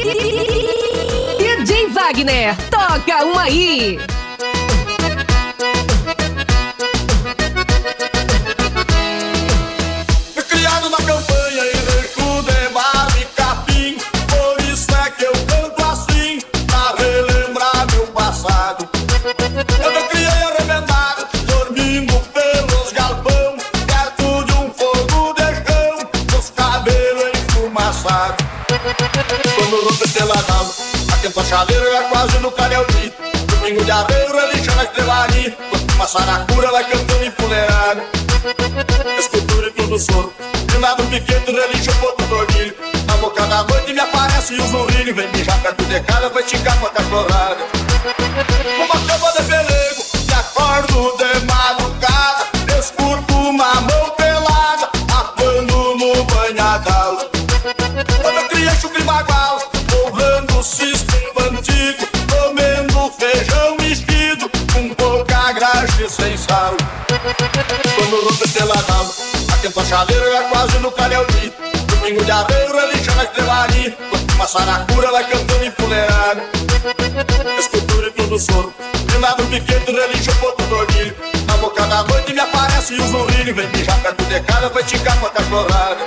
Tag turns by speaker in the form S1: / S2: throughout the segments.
S1: DJ Wagner, toca uma aí.
S2: Fui criado na campanha em Recu de Mar e Capim. Por isso é que eu canto assim, pra relembrar meu passado. Eu me criei arrebentado, dormindo pelos galpão, perto de um fogo de chão, os cabelos enfumaçados. Quando o rompe peladão, aquenta a chaleira é quase no Canelzinho. Domingo de aveiro, religião na Estrevaria, uma saracura vai cantando empoleirado. Escultura e tudo soro, grinado piquete, religião, ponto tornilho. Na boca da noite me aparece os lourinhos, vem mijar perto de casa, vai ticar com a cachorrada. Uma cama de pelego, me acordo de madrugada, escuto uma mão pelada, atuando no banhadal. Quando eu criei chucre bagual, honrando o sistema antigo, comendo feijão mexido, com pouca graxa e sem sal. Quando rompe peladão, aquenta a chaleira é quase no Canelzinho. Domingo de aveiro, religião na Estrevaria, uma saracura vai cantando empoleirado. Escultura e tudo soro, grinado piquete, religião, ponto tornilho. Na boca da noite me aparece os lourinhos, vem mijar perto de casa, vai ticar com a cachorrada.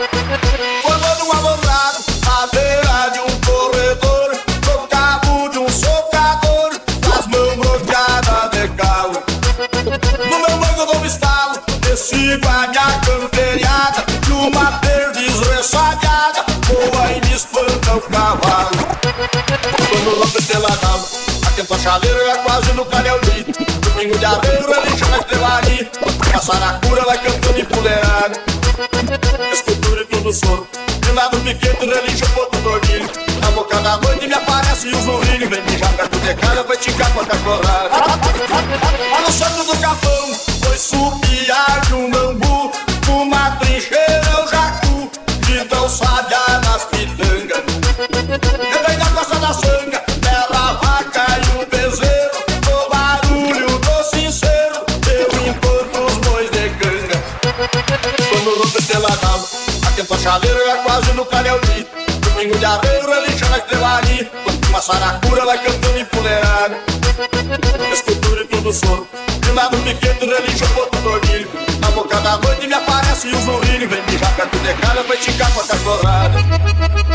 S2: Formando um alombrado, à beira de um corredor, no cabo de um socador, com as mãos bloqueadas de calo. No meu banco eu dou um estalo, desci com a minha camperiada, de uma perdiz ressabiada, voa e me espanta o cavalo. Quando rompe peladão, aquenta a chaleira é quase no Canelzinho. Domingo de aveiro, religião na Estrevaria, a saracura vai cantando empoleirado. Escultura e tudo soro, grinado piquete, religião, ponto tornilho. Na boca da noite me aparece os lourinhos, vem mijar perto de casa, vai ticar com a cachorrada. Lá no centro do capão, foi supiar de um bambu, uma trincheira o jacu, de tão sábia nas pitangas. Eu venho da costa da sanga, bela vaca e o bezerro, no barulho do sincero, eu encontro os bois de canga. Quando rompe peladão, aquenta a chaleira é quase no Canelzinho. Domingo de aveiro, religião na Estrevaria, uma saracura vai cantando empoleirado. Escultura e tudo soro, grinado piquete, religião, ponto tornilho. Na boca da noite me aparece os lourinhos, vem mijar perto de casa, vai ticar com a cachorrada.